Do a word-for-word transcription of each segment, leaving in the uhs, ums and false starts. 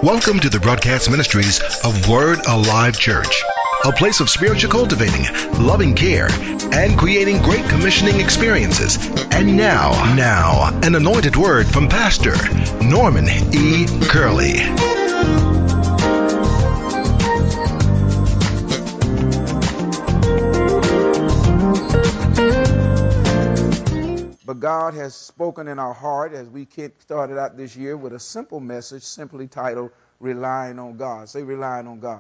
Welcome to the broadcast ministries of Word Alive Church, a place of spiritual cultivating, loving care, and creating great commissioning experiences. And now, now, an anointed word from Pastor Norman E. Curley. But God has spoken in our heart as we started out this year with a simple message simply titled, Relying on God. Say, relying on God.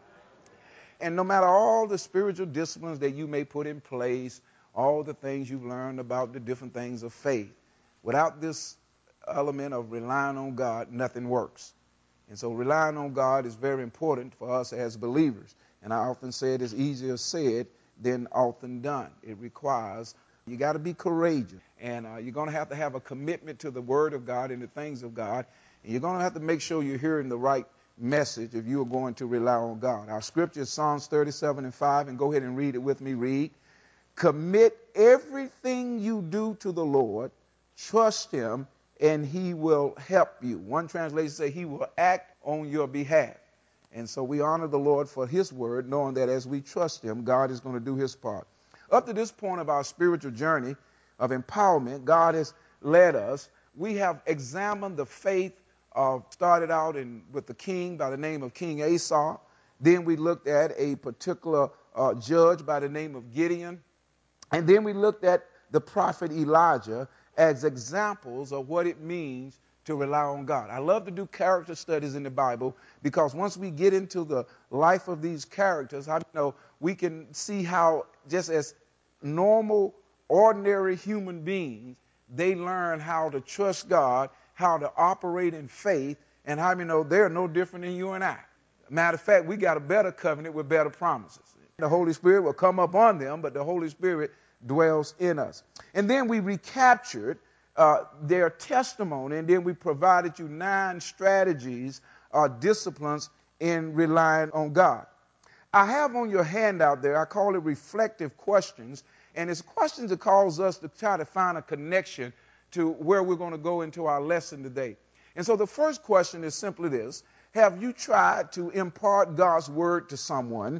And no matter all the spiritual disciplines that you may put in place, all the things you've learned about the different things of faith, without this element of relying on God, nothing works. And so relying on God is very important for us as believers. And I often say it is easier said than often done. It requires, you got to be courageous. And uh, you're going to have to have a commitment to the Word of God and the things of God. And you're going to have to make sure you're hearing the right message if you are going to rely on God. Our scripture is Psalms thirty-seven and five, and go ahead and read it with me. Read. Commit everything you do to the Lord, trust Him, and He will help you. One translation says He will act on your behalf. And so we honor the Lord for His word, knowing that as we trust Him, God is going to do His part. Up to this point of our spiritual journey of empowerment, God has led us. We have examined the faith of, started out in, with the king by the name of King Asa. Then we looked at a particular uh, judge by the name of Gideon. And then we looked at the prophet Elijah as examples of what it means to rely on God. I love to do character studies in the Bible because once we get into the life of these characters, I know we can see how just as normal, ordinary human beings, they learn how to trust God, how to operate in faith, and how you know they're no different than you and I. Matter of fact, we got a better covenant with better promises. The Holy Spirit will come up on them, but the Holy Spirit dwells in us. And then we recaptured uh, their testimony, and then we provided you nine strategies or disciplines in relying on God. I have on your handout there, I call it reflective questions, and it's questions that cause us to try to find a connection to where we're going to go into our lesson today. And so the first question is simply this: have you tried to impart God's word to someone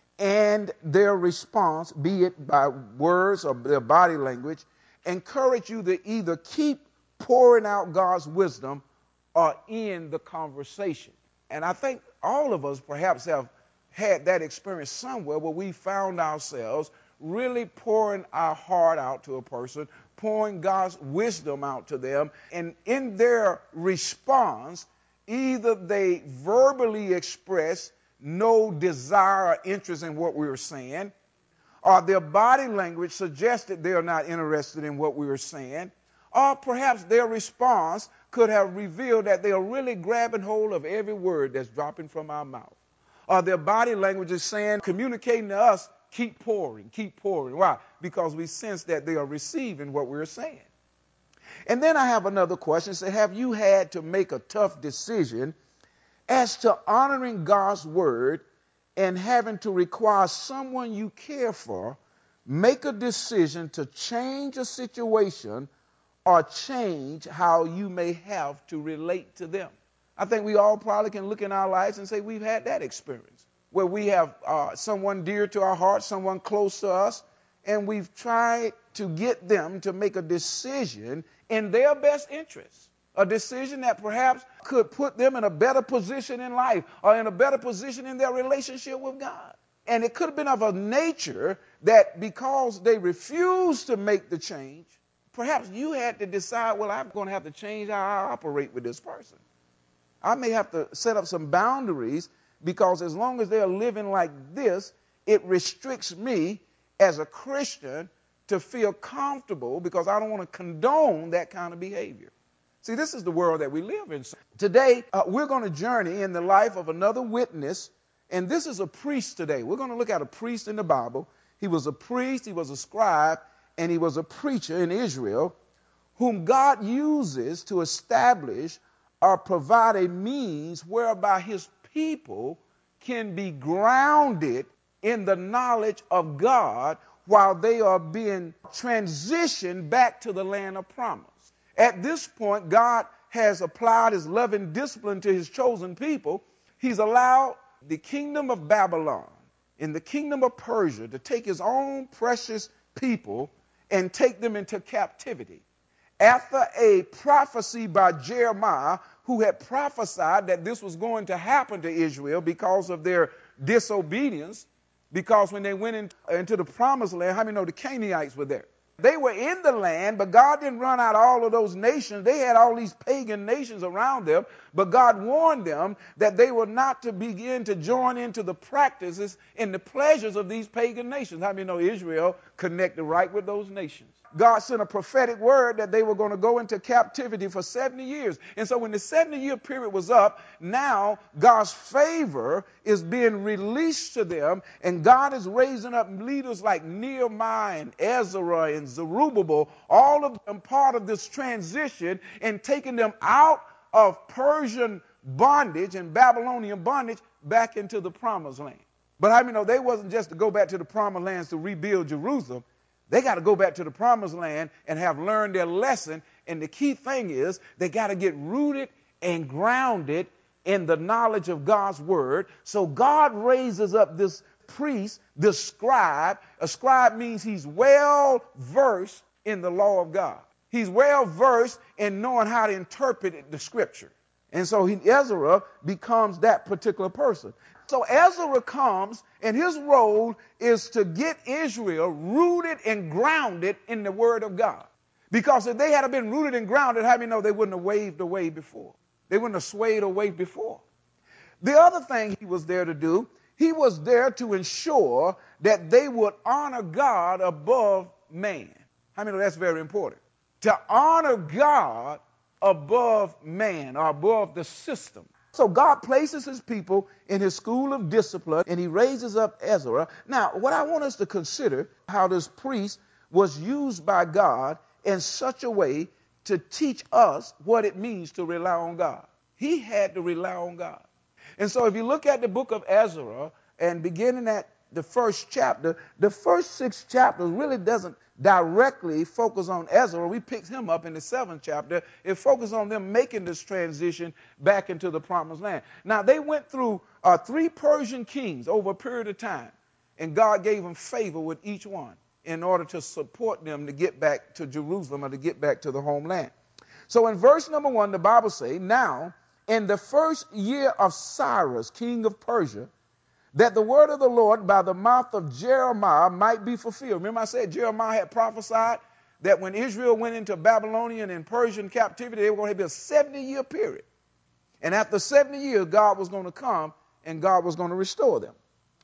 and their response, be it by words or their body language, encourage you to either keep pouring out God's wisdom or end the conversation? And I think all of us perhaps have had that experience somewhere where we found ourselves really pouring our heart out to a person, pouring God's wisdom out to them, and in their response, either they verbally express no desire or interest in what we were saying, or their body language suggested they are not interested in what we were saying, or perhaps their response could have revealed that they are really grabbing hold of every word that's dropping from our mouth. Or their body language is saying, communicating to us, keep pouring, keep pouring. Why? Because we sense that they are receiving what we're saying. And then I have another question. Say, have you had to make a tough decision as to honoring God's word and having to require someone you care for make a decision to change a situation or change how you may have to relate to them? I think we all probably can look in our lives and say we've had that experience where we have uh, someone dear to our heart, someone close to us, and we've tried to get them to make a decision in their best interest, a decision that perhaps could put them in a better position in life or in a better position in their relationship with God. And it could have been of a nature that because they refused to make the change, perhaps you had to decide, well, I'm going to have to change how I operate with this person. I may have to set up some boundaries because as long as they're living like this, it restricts me as a Christian to feel comfortable because I don't want to condone that kind of behavior. See, this is the world that we live in. Today, uh, we're going to journey in the life of another witness, and this is a priest today. We're going to look at a priest in the Bible. He was a priest, he was a scribe, and he was a preacher in Israel whom God uses to establish or provide a means whereby his people can be grounded in the knowledge of God while they are being transitioned back to the land of promise. At this point, God has applied his loving discipline to his chosen people, he's allowed the kingdom of Babylon and the kingdom of Persia to take his own precious people and take them into captivity. After a prophecy by Jeremiah, who had prophesied that this was going to happen to Israel because of their disobedience, because when they went in, into the promised land, how many know the Canaanites were there? They were in the land, but God didn't run out all of those nations. They had all these pagan nations around them, but God warned them that they were not to begin to join into the practices and the pleasures of these pagan nations. How many know Israel connected right with those nations? God sent a prophetic word that they were going to go into captivity for seventy years. And so when the seventy-year period was up, now God's favor is being released to them, and God is raising up leaders like Nehemiah and Ezra and Zerubbabel, all of them part of this transition, and taking them out of Persian bondage and Babylonian bondage back into the promised land. But how many know they wasn't just to go back to the promised lands to rebuild Jerusalem. They got to go back to the promised land and have learned their lesson. And the key thing is they got to get rooted and grounded in the knowledge of God's word. So God raises up this priest, this scribe. A scribe means he's well versed in the law of God. He's well versed in knowing how to interpret the scripture. And so he, Ezra becomes that particular person. So Ezra comes, and his role is to get Israel rooted and grounded in the word of God. Because if they had been rooted and grounded, how many know they wouldn't have waved away before? They wouldn't have swayed away before. The other thing he was there to do, he was there to ensure that they would honor God above man. How many know that's very important? To honor God above man, or above the system. So God places his people in his school of discipline, and he raises up Ezra. Now, what I want us to consider, how this priest was used by God in such a way to teach us what it means to rely on God. He had to rely on God. And so if you look at the book of Ezra, and beginning at the first chapter, the first six chapters really doesn't directly focus on Ezra. We picked him up in the seventh chapter. It focused on them making this transition back into the promised land. Now, they went through uh, three Persian kings over a period of time, and God gave them favor with each one in order to support them to get back to Jerusalem or to get back to the homeland. So in verse number one, the Bible says, now, in the first year of Cyrus, king of Persia, that the word of the Lord by the mouth of Jeremiah might be fulfilled. Remember I said Jeremiah had prophesied that when Israel went into Babylonian and Persian captivity, they were going to be a seventy-year period. And after seventy years, God was going to come and God was going to restore them.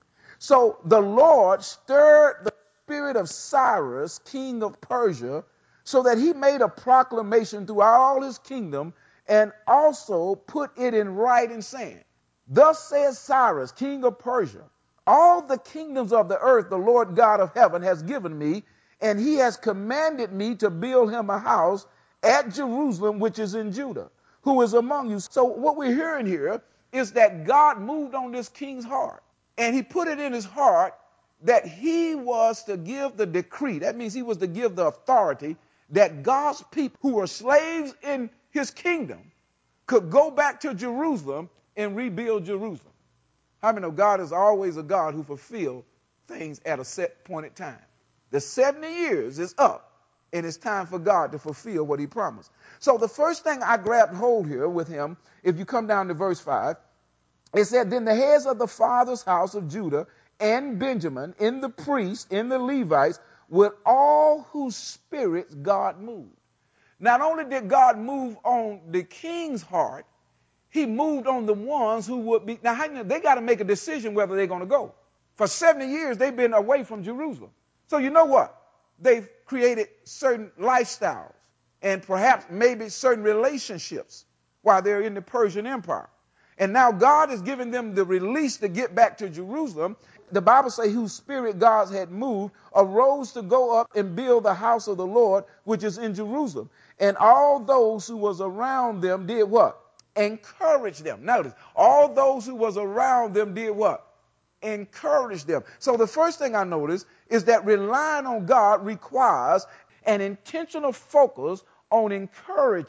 So the Lord stirred the spirit of Cyrus, king of Persia, so that he made a proclamation throughout all his kingdom and also put it in writing, saying, thus says Cyrus, king of Persia, all the kingdoms of the earth the Lord God of heaven has given me, and he has commanded me to build him a house at Jerusalem, which is in Judah, who is among you. So what we're hearing here is that God moved on this king's heart, and he put it in his heart that he was to give the decree. That means he was to give the authority that God's people who were slaves in his kingdom could go back to Jerusalem and rebuild Jerusalem. How many know God is always a God who fulfills things at a set point in time? The seventy years is up, and it's time for God to fulfill what he promised. So the first thing I grabbed hold here with him, if you come down to verse five, it said, then the heads of the father's house of Judah and Benjamin, in the priests, in the Levites, with all whose spirits God moved. Not only did God move on the king's heart, he moved on the ones who would be. Now, they got to make a decision whether they're going to go. For seventy years, they've been away from Jerusalem. So you know what? They've created certain lifestyles and perhaps maybe certain relationships while they're in the Persian Empire. And now God is giving them the release to get back to Jerusalem. The Bible says whose spirit God had moved arose to go up and build the house of the Lord, which is in Jerusalem. And all those who was around them did what? Encourage them. Notice, all those who was around them did what? Encourage them. So the first thing I notice is that relying on God requires an intentional focus on encouraging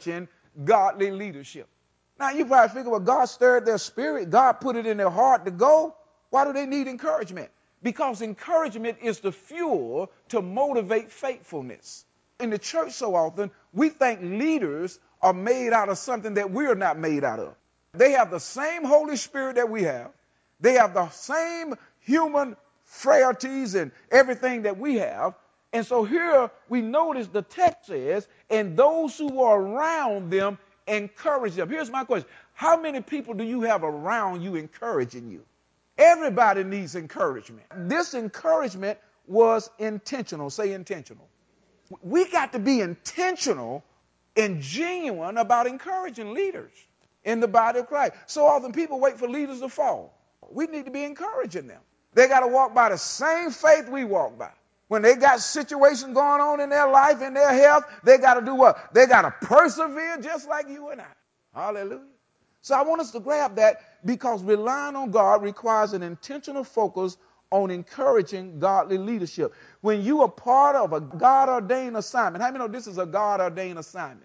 godly leadership. Now, you probably figure, well, God stirred their spirit. God put it in their heart to go. Why do they need encouragement? Because encouragement is the fuel to motivate faithfulness. In the church so often, we think leaders are made out of something that we're not made out of. They have the same Holy Spirit that we have. They have the same human frailties and everything that we have. And so here we notice the text says, and those who are around them encourage them. Here's my question. How many people do you have around you encouraging you? Everybody needs encouragement. This encouragement was intentional. Say intentional. We got to be intentional and genuine about encouraging leaders in the body of Christ. So often people wait for leaders to fall. We need to be encouraging them. They got to walk by the same faith we walk by. When they got situations going on in their life, in their health, they got to do what? They got to persevere just like you and I. Hallelujah. So I want us to grab that because relying on God requires an intentional focus on encouraging godly leadership. When you are part of a God-ordained assignment, how many know this is a God-ordained assignment?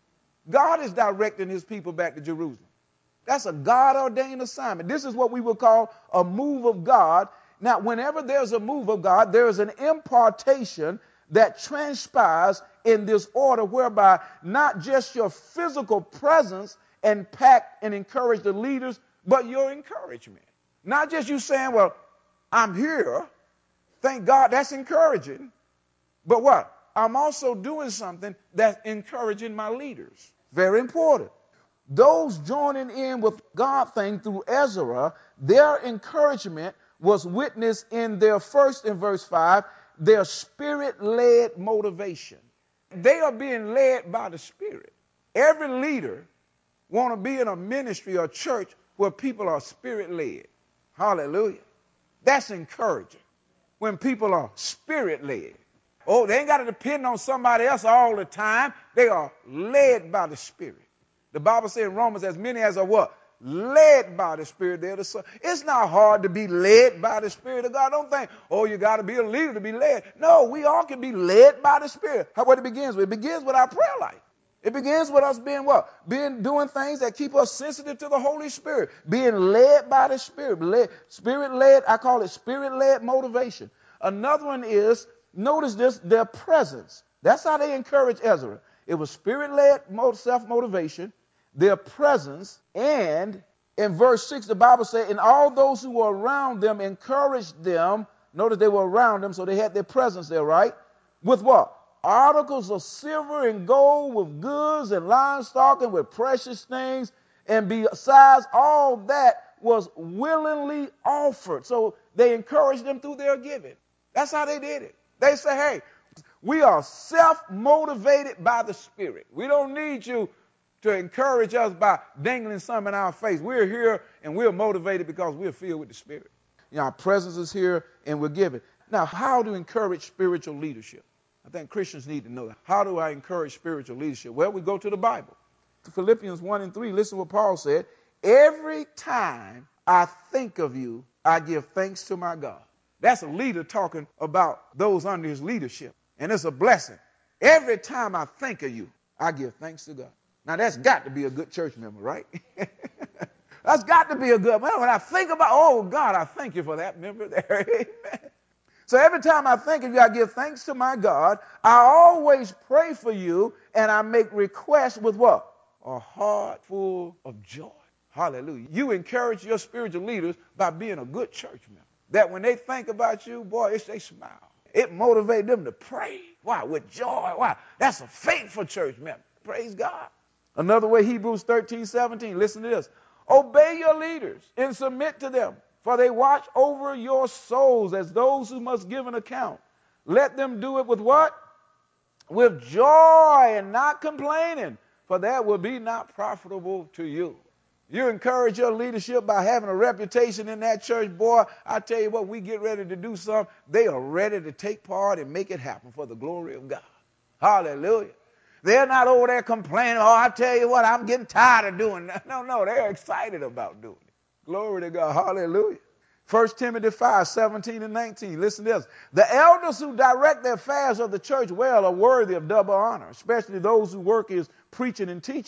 God is directing his people back to Jerusalem. That's a God-ordained assignment. This is what we would call a move of God. Now, whenever there's a move of God, there is an impartation that transpires in this order whereby not just your physical presence impact and encourage the leaders, but your encouragement. Not just you saying, well, I'm here. Thank God, that's encouraging. But what? I'm also doing something that's encouraging my leaders. Very important. Those joining in with God thing through Ezra, their encouragement was witnessed in their first, in verse five, their spirit-led motivation. They are being led by the Spirit. Every leader want to be in a ministry or church where people are spirit-led. Hallelujah. That's encouraging when people are spirit-led. Oh, they ain't got to depend on somebody else all the time. They are led by the Spirit. The Bible says in Romans, as many as are what? Led by the Spirit, they're the Son. It's not hard to be led by the Spirit of God. Don't think, oh, you got to be a leader to be led. No, we all can be led by the Spirit. How what it begins with? It begins with our prayer life. It begins with us being what? Being doing things that keep us sensitive to the Holy Spirit. Being led by the Spirit. Led, Spirit-led, I call it Spirit-led motivation. Another one is, notice this, their presence. That's how they encourage Ezra. It was Spirit-led self-motivation, their presence, and in verse six, the Bible said, and all those who were around them encouraged them. Notice they were around them, so they had their presence there, right? With what? Articles of silver and gold, with goods and livestock, and with precious things. And besides all that was willingly offered. So they encouraged them through their giving. That's how they did it. They say, hey, we are self-motivated by the Spirit. We don't need you to encourage us by dangling some in our face. We're here and we're motivated because we're filled with the Spirit. You know, our presence is here and we're giving. Now, how to encourage spiritual leadership? I think Christians need to know that. How do I encourage spiritual leadership? Well, we go to the Bible. Philippians one and three, listen to what Paul said. Every time I think of you, I give thanks to my God. That's a leader talking about those under his leadership. And it's a blessing. Every time I think of you, I give thanks to God. Now, that's got to be a good church member, right? That's got to be a good member. When I think about, oh, God, I thank you for that member there. Amen. So every time I think of you, I give thanks to my God. I always pray for you, and I make requests with what? A heart full of joy. Hallelujah. You encourage your spiritual leaders by being a good church member. That when they think about you, boy, it's they smile. It motivates them to pray. Why? With joy. Why? That's a faithful church member. Praise God. Another way, Hebrews thirteen, seventeen. Listen to this. Obey your leaders and submit to them, for they watch over your souls as those who must give an account. Let them do it with what? With joy and not complaining, for that will be not profitable to you. You encourage your leadership by having a reputation in that church, boy, I tell you what, we get ready to do something, they are ready to take part and make it happen for the glory of God. Hallelujah. They're not over there complaining, oh, I tell you what, I'm getting tired of doing that. No, no, they're excited about doing it. Glory to God. Hallelujah. First Timothy five, seventeen and nineteen. Listen to this. The elders who direct the affairs of the church well are worthy of double honor, especially those who work as preaching and teaching.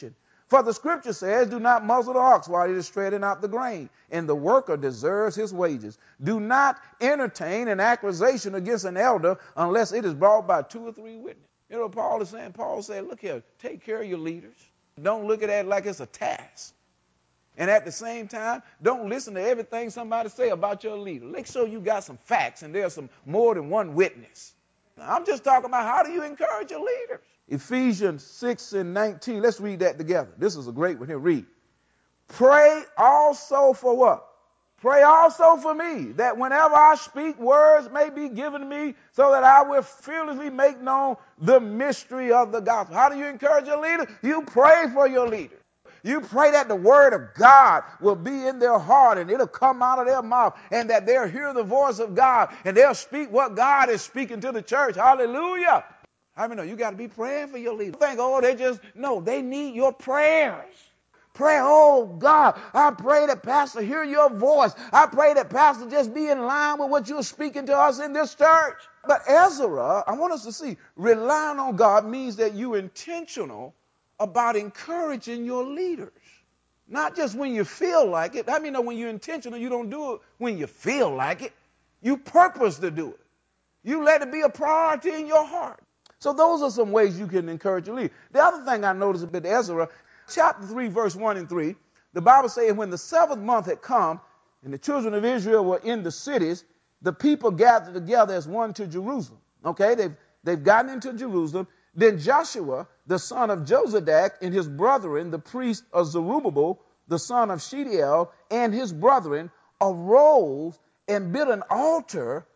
For the scripture says, do not muzzle the ox while it is treading out the grain, and the worker deserves his wages. Do not entertain an accusation against an elder unless it is brought by two or three witnesses. You know what Paul is saying? Paul said, look here, take care of your leaders. Don't look at it like it's a task. And at the same time, don't listen to everything somebody say about your leader. Make sure you got some facts and there's some more than one witness. Now, I'm just talking about how do you encourage your leaders. Ephesians six and nineteen. Let's read that together. This is a great one here. Read. Pray also for what? Pray also for me, that whenever I speak, words may be given to me, so that I will fearlessly make known the mystery of the gospel. How do you encourage your leader? You pray for your leader. You pray that the word of God will be in their heart and it'll come out of their mouth, and that they'll hear the voice of God and they'll speak what God is speaking to the church. Hallelujah. I mean, no, you got to be praying for your leader. Think, oh, they just, no, they need your prayers. Pray, oh God, I pray that Pastor hear your voice. I pray that Pastor just be in line with what you're speaking to us in this church. But Ezra, I want us to see, relying on God means that you're intentional about encouraging your leaders. Not just when you feel like it. I mean, no, when you're intentional, you don't do it when you feel like it. You purpose to do it. You let it be a priority in your heart. So those are some ways you can encourage your leader. The other thing I noticed about Ezra, chapter three, verse one and three, the Bible says, when the seventh month had come and the children of Israel were in the cities, the people gathered together as one to Jerusalem. Okay, they've, they've gotten into Jerusalem. Then Joshua, the son of Jozadak, and his brethren, the priest of Zerubbabel, the son of Shealtiel, and his brethren, arose and built an altar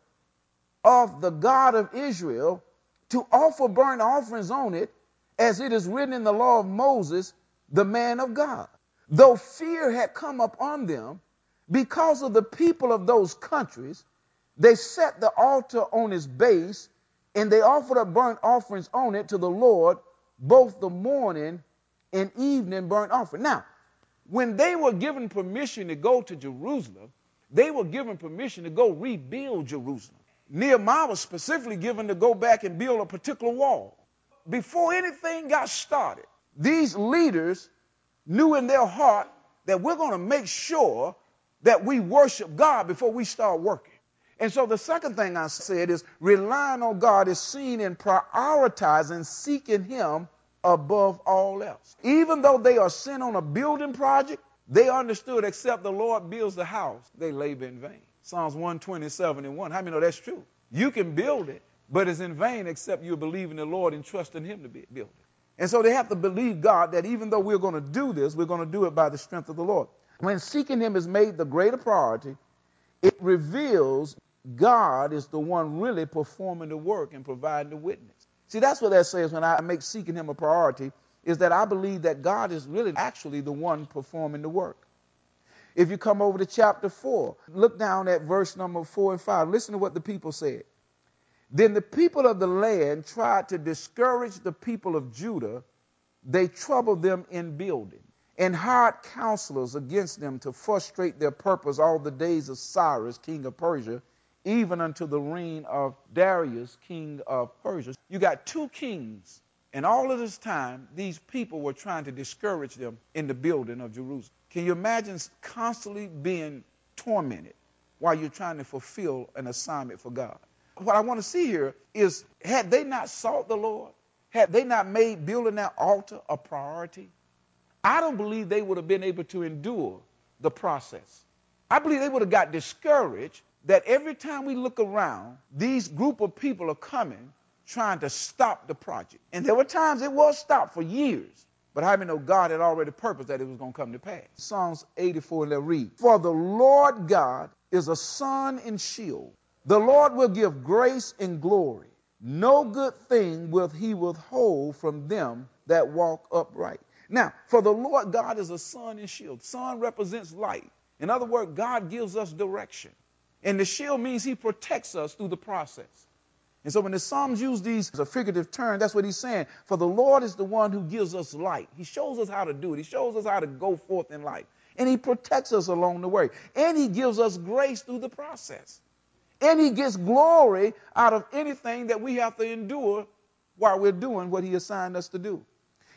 of the God of Israel to offer burnt offerings on it, as it is written in the law of Moses, the man of God. Though fear had come upon them because of the people of those countries, they set the altar on its base, and they offered up burnt offerings on it to the Lord, both the morning and evening burnt offering. Now, when they were given permission to go to Jerusalem, they were given permission to go rebuild Jerusalem. Nehemiah was specifically given to go back and build a particular wall. Before anything got started, these leaders knew in their heart that we're going to make sure that we worship God before we start working. And so the second thing I said is relying on God is seen in prioritizing, seeking Him above all else. Even though they are sent on a building project, they understood except the Lord builds the house, they labor in vain. Psalms one twenty-seven and one. How many know that's true? You can build it, but it's in vain except you believe in the Lord and trust in Him to be, build it. And so they have to believe God that even though we're going to do this, we're going to do it by the strength of the Lord. When seeking Him is made the greater priority, it reveals God is the one really performing the work and providing the witness. See, that's what that says when I make seeking Him a priority, is that I believe that God is really actually the one performing the work. If you come over to chapter four, look down at verse number four and five. Listen to what the people said. Then the people of the land tried to discourage the people of Judah. They troubled them in building and hired counselors against them to frustrate their purpose all the days of Cyrus, king of Persia, even unto the reign of Darius, king of Persia. You got two kings, and all of this time, these people were trying to discourage them in the building of Jerusalem. Can you imagine constantly being tormented while you're trying to fulfill an assignment for God? What I want to see here is, had they not sought the Lord, had they not made building that altar a priority, I don't believe they would have been able to endure the process. I believe they would have got discouraged that every time we look around, these group of people are coming trying to stop the project. And there were times it was stopped for years. But how many know God had already purposed that it was going to come to pass? Psalms eighty-four, let's read. For the Lord God is a sun and shield. The Lord will give grace and glory. No good thing will He withhold from them that walk upright. Now, for the Lord God is a sun and shield. Sun represents light. In other words, God gives us direction. And the shield means He protects us through the process. And so when the Psalms use these as a figurative term, that's what he's saying. For the Lord is the one who gives us light. He shows us how to do it. He shows us how to go forth in life. And He protects us along the way. And He gives us grace through the process. And He gets glory out of anything that we have to endure while we're doing what He assigned us to do.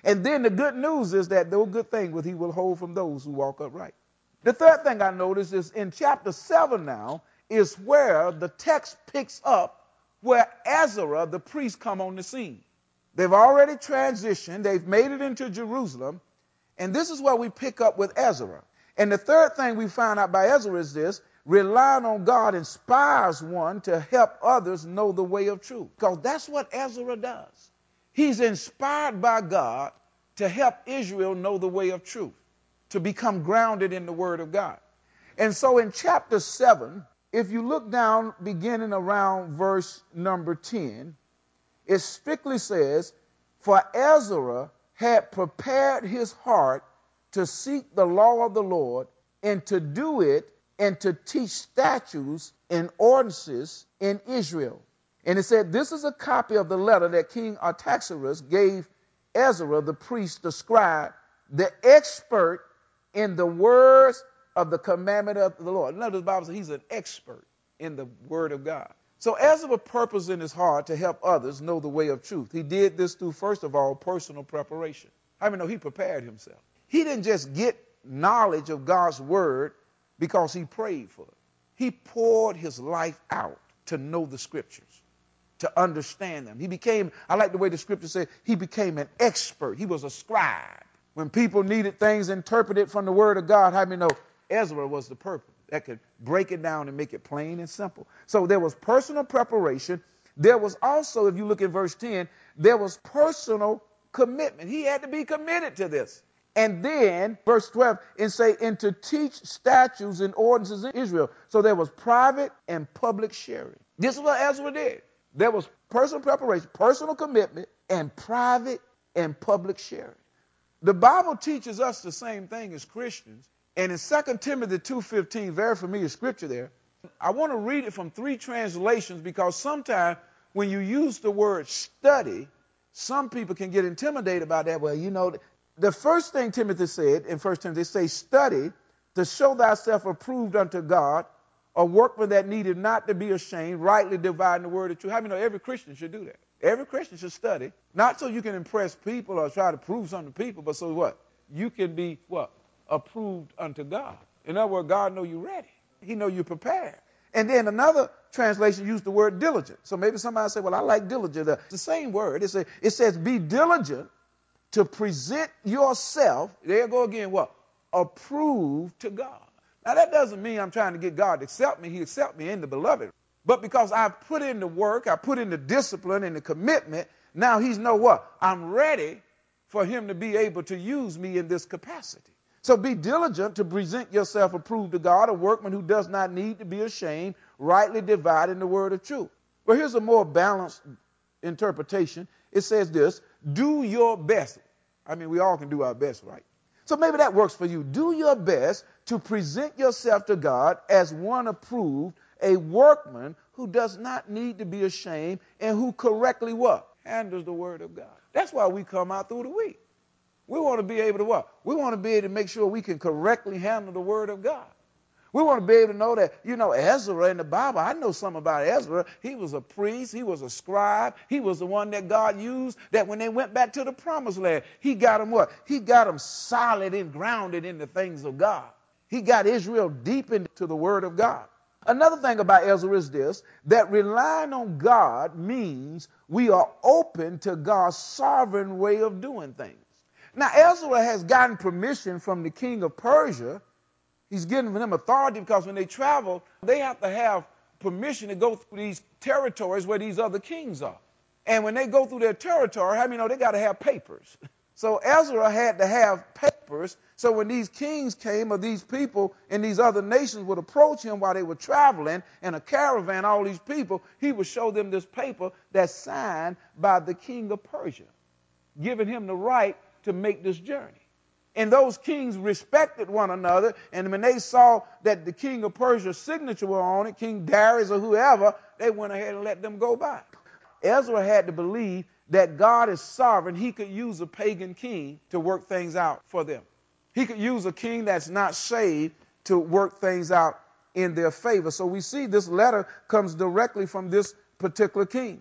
And then the good news is that no good thing will he withhold from those who walk upright. The third thing I noticed is in chapter seven now is where the text picks up where Ezra, the priest, come on the scene. They've already transitioned. They've made it into Jerusalem. And this is where we pick up with Ezra. And the third thing we find out by Ezra is this: relying on God inspires one to help others know the way of truth. Because that's what Ezra does. He's inspired by God to help Israel know the way of truth, to become grounded in the Word of God. And so in chapter seven, if you look down beginning around verse number ten, it strictly says, "For Ezra had prepared his heart to seek the law of the Lord and to do it and to teach statutes and ordinances in Israel." And it said, this is a copy of the letter that King Artaxerxes gave Ezra, the priest, the scribe, the expert in the words of the commandment of the Lord. In other words, the Bible says he's an expert in the word of God. So Ezra purposed in his heart to help others know the way of truth. He did this through, first of all, personal preparation. How many know he prepared himself? He didn't just get knowledge of God's word because he prayed for it. He poured his life out to know the scriptures, to understand them. He became, I like the way the scripture said, he became an expert. He was a scribe. When people needed things interpreted from the word of God, how many know Ezra was the person that could break it down and make it plain and simple? So there was personal preparation. There was also, if you look at verse ten, there was personal commitment. He had to be committed to this. And then, verse twelve, and say, and to teach statutes and ordinances in Israel. So there was private and public sharing. This is what Ezra did. There was personal preparation, personal commitment, and private and public sharing. The Bible teaches us the same thing as Christians. And in Second Timothy two fifteen, very familiar scripture there, I want to read it from three translations because sometimes when you use the word study, some people can get intimidated by that. Well, you know, the first thing Timothy said in First Timothy, they say, study to show thyself approved unto God, a workman that needed not to be ashamed, rightly dividing the word of truth. How many know every Christian should do that? Every Christian should study, not so you can impress people or try to prove something to people, but so what? You can be what? Approved unto God. In other words, God know you're ready. He know you're prepared. And then another translation used the word diligent. So maybe somebody say, well, I like diligent. It's the same word. It's a, it says, be diligent to present yourself, there you go again, what? Approved to God. Now, that doesn't mean I'm trying to get God to accept me. He accept me in the beloved. But because I've put in the work, I put in the discipline and the commitment, now he's know what? I'm ready for him to be able to use me in this capacity. So be diligent to present yourself approved to God, a workman who does not need to be ashamed, rightly dividing the word of truth. Well, here's a more balanced interpretation. It says this, do your best. I mean, we all can do our best, right? So maybe that works for you. Do your best to present yourself to God as one approved, a workman who does not need to be ashamed and who correctly what? Handles the word of God. That's why we come out through the week. We want to be able to what? We want to be able to make sure we can correctly handle the word of God. We want to be able to know that, you know, Ezra in the Bible, I know something about Ezra. He was a priest. He was a scribe. He was the one that God used that when they went back to the promised land, he got them what? He got them solid and grounded in the things of God. He got Israel deep into the word of God. Another thing about Ezra is this, that relying on God means we are open to God's sovereign way of doing things. Now, Ezra has gotten permission from the king of Persia. He's giving them authority because when they travel, they have to have permission to go through these territories where these other kings are. And when they go through their territory, how many know they got to have papers? So Ezra had to have papers. So when these kings came or these people in these other nations would approach him while they were traveling in a caravan, all these people, he would show them this paper that's signed by the king of Persia, giving him the right to make this journey. And those kings respected one another, and when they saw that the king of Persia's signature were on it, King Darius or whoever, they went ahead and let them go by. Ezra had to believe that God is sovereign. He could use a pagan king to work things out for them. He could use a king that's not saved to work things out in their favor. So we see this letter comes directly from this particular king.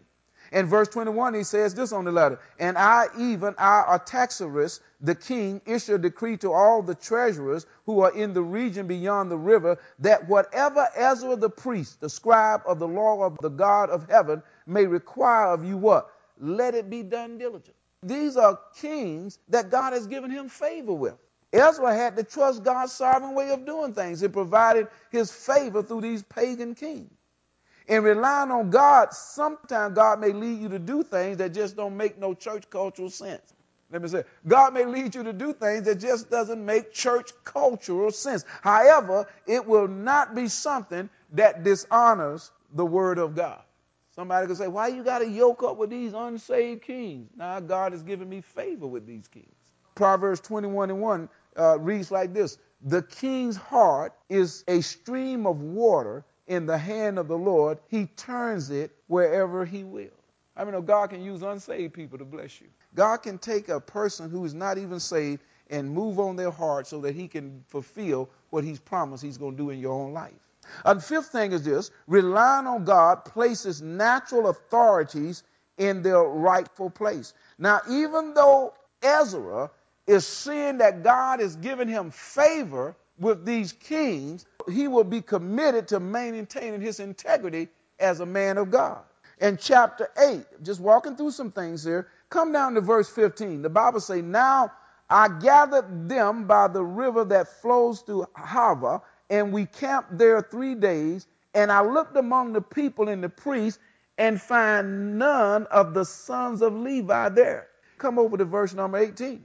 In verse twenty-one, he says this on the letter, and I, even I, Artaxerxes, the king, issue a decree to all the treasurers who are in the region beyond the river, that whatever Ezra the priest, the scribe of the law of the God of heaven, may require of you what? Let it be done diligently. These are kings that God has given him favor with. Ezra had to trust God's sovereign way of doing things. It provided his favor through these pagan kings. And relying on God, sometimes God may lead you to do things that just don't make no church cultural sense. Let me say, God may lead you to do things that just doesn't make church cultural sense. However, it will not be something that dishonors the word of God. Somebody could say, why you got to yoke up with these unsaved kings? Now God has given me favor with these kings. Proverbs twenty-one and one uh, reads like this. The king's heart is a stream of water in the hand of the Lord. He turns it wherever he will. I mean, God can use unsaved people to bless you. God can take a person who is not even saved and move on their heart so that he can fulfill what he's promised he's going to do in your own life. And the fifth thing is this. Relying on God places natural authorities in their rightful place. Now, even though Ezra is seeing that God has given him favor with these kings, he will be committed to maintaining his integrity as a man of God. In chapter eight, just walking through some things here, come down to verse fifteen. The Bible says, now I gathered them by the river that flows through Hava, and we camped there three days, and I looked among the people and the priests and find none of the sons of Levi there. Come over to verse number eighteen.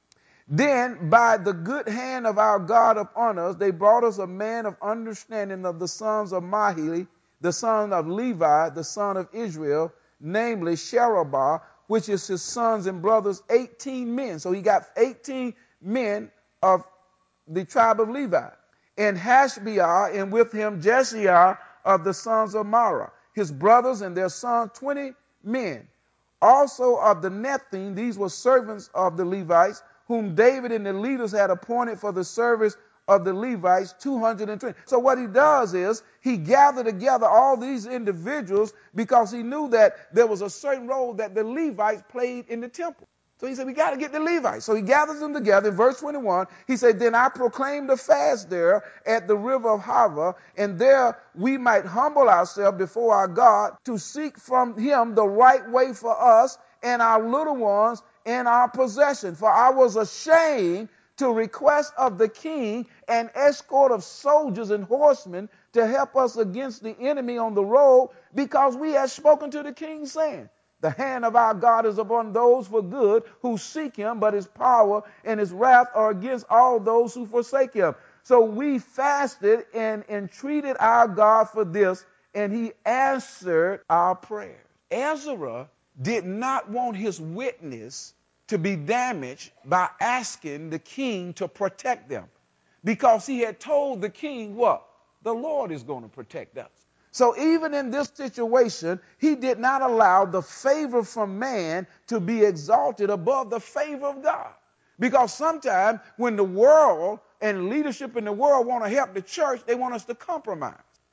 Then by the good hand of our God upon us, they brought us a man of understanding of the sons of Mahili, the son of Levi, the son of Israel, namely Sherebiah, which is his sons and brothers, eighteen men. So he got eighteen men of the tribe of Levi. And Hashbiah, and with him Jesiah of the sons of Mara, his brothers and their sons, twenty men. Also of the Nethinim, these were servants of the Levites, whom David and the leaders had appointed for the service of the Levites, two hundred twenty. So what he does is he gathered together all these individuals because he knew that there was a certain role that the Levites played in the temple. So he said, we got to get the Levites. So he gathers them together. In verse twenty-one, he said, then I proclaimed a fast there at the river of Hava, and there we might humble ourselves before our God to seek from him the right way for us and our little ones and our possession. For I was ashamed to request of the king an escort of soldiers and horsemen to help us against the enemy on the road, because we had spoken to the king, saying, the hand of our God is upon those for good who seek him, but his power and his wrath are against all those who forsake him. So we fasted and entreated our God for this, and he answered our prayer. Ezra did not want his witness to be damaged by asking the king to protect them, because he had told the king what? The Lord is going to protect us. So even in this situation, he did not allow the favor from man to be exalted above the favor of God. Because sometimes when the world and leadership in the world want to help the church, they want us to compromise.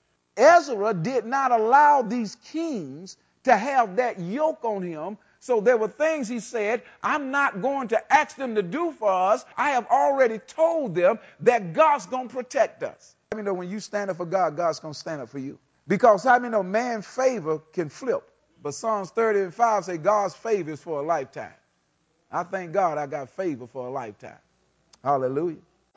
Ezra did not allow these kings to have that yoke on him. So there were things he said, I'm not going to ask them to do for us. I have already told them that God's going to protect us. I mean, when you stand up for God, God's going to stand up for you. Because how many know man's favor can flip? But Psalms thirty and five say God's favor is for a lifetime. I thank God I got favor for a lifetime. Hallelujah.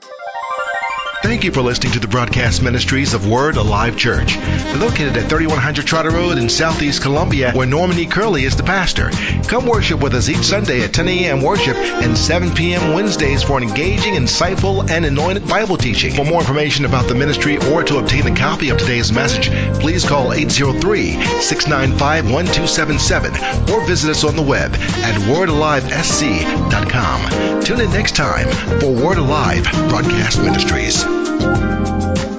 Thank you for listening to the broadcast ministries of Word Alive Church, located at thirty-one hundred Trotter Road in Southeast Columbia, where Norman E. Curley is the pastor. Come worship with us each Sunday at ten a.m. worship and seven p.m. Wednesdays for an engaging, insightful, and anointed Bible teaching. For more information about the ministry or to obtain a copy of today's message, please call eight oh three, six nine five, one two seven seven or visit us on the web at word alive s c dot com. Tune in next time for Word Alive Broadcast Ministries.